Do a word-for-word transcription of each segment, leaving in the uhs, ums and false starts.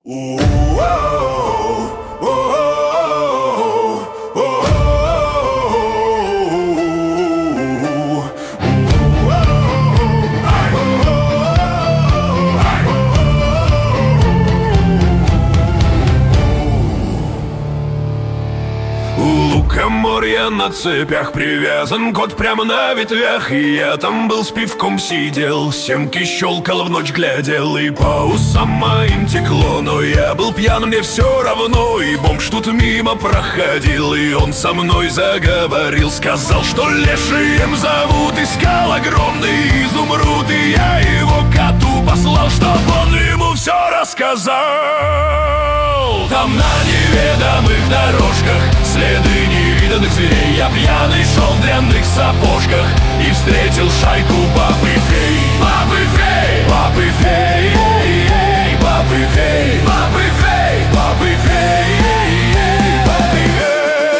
Лукоморье на цепях привязан, кот прямо на ветвях. И я там был, с пивком сидел, семки щелкал, в ночь глядел. И по усам моим текло, но я был пьян, мне все равно. И бомж тут мимо проходил, и он со мной заговорил. Сказал, что лешием зовут, искал огромный изумруд. И я его коту послал, чтоб он ему все рассказал. Там на неведомых дорожках следы невиданных зверей. Я пьяный шел в дрянных сапожках и встретил шайку баб и фей. Баб и фей, баб и фей, эй, эй, баб и фей, баб и фей, баб и фей, эй, эй, баб и фей.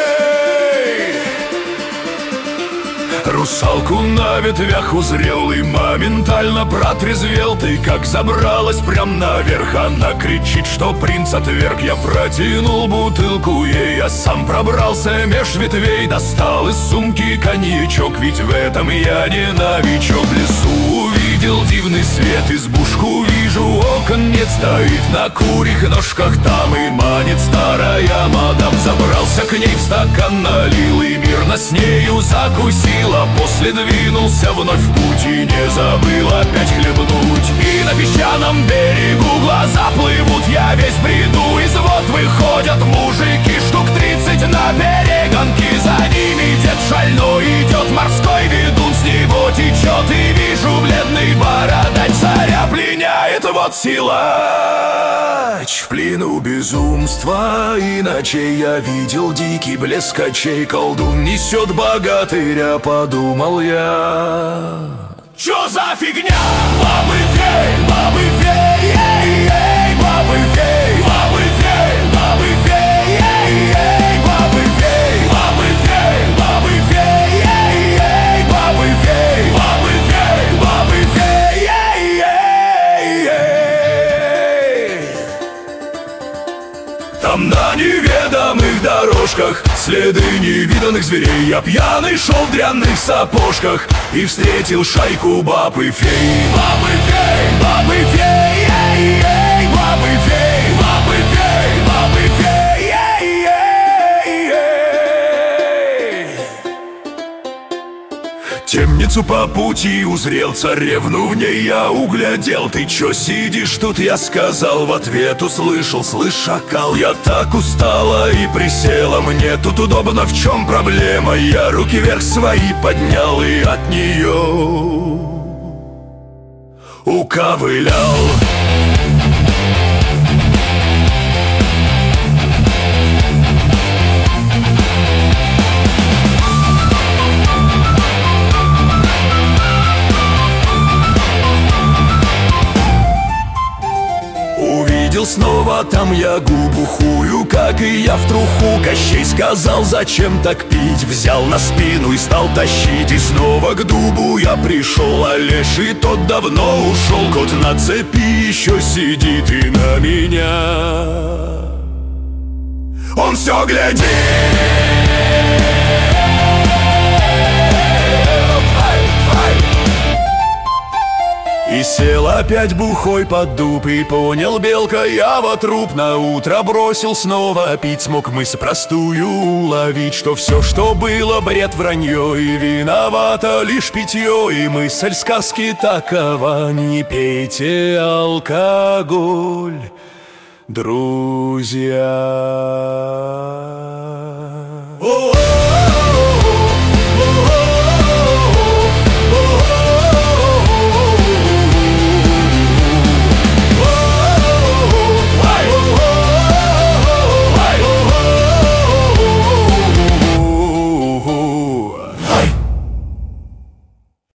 Русалку на ветвях узрел и моментально протрезвел. Ты как забралась прям наверх, она кричит, что принц отверг. Я протянул бутылку ей, я сам пробрался меж ветвей. Достал из сумки коньячок, ведь в этом я не новичок. В лесу увидел дивный свет, избушку вижу, окон нет. Стоит на курьих ножках там и манит старая мадам. Забрался к ней, в стакан налил и мирно с нею закусил. А после двинулся вновь в путь и не забыл опять хлебнуть. И на песчаном берегу глаза плывут, я весь бреду. Из вод выходят мужики, штук тридцать на перегонки. За ними дед шальной идет, морской ведун с него течет. И вижу, бледный бородач царя пленяет вот силач. В плену безумства и ночей я видел дикий блеск очей. Колдун несет богатыря, подумал я. Чё за фигня? Бабы фей, бабы фей, эй, эй, бабы фей, бабы фей, бабы фей, эй, эй, бабы фей, бабы фей, бабы фей, эй, эй, бабы фей, бабы фей, бабы фей, эй, эй, эй. Там на неведомых дорожках следы невиданных зверей. Я пьяный шел в дрянных сапожках и встретил шайку баб и фей. Бабы фей, бабы фей, эй, эй, бабы фей, бабы фей, бабы фей, эй, эй, эй. Темницу по пути узрел, царевну в ней я углядел. Ты чё сидишь тут, я сказал, в ответ услышал: слышь, шакал, я так устала и присела, мне тут удобно, в чем проблема? Я руки вверх свои поднял и от нее уковылял. Увидел снова там я губу хую, как и я в труху. Кощей сказал, зачем так пить, взял на спину и стал тащить. И снова к дубу я пришел, а леший тот давно ушел. Кот на цепи еще сидит и на меня он все глядит. И сел опять бухой под дуб, и понял, белка, я во труп. На утро бросил снова пить, смог мысль простую уловить, что все, что было, бред, вранье, и виновато лишь питье. И мысль сказки такова: не пейте алкоголь, друзья.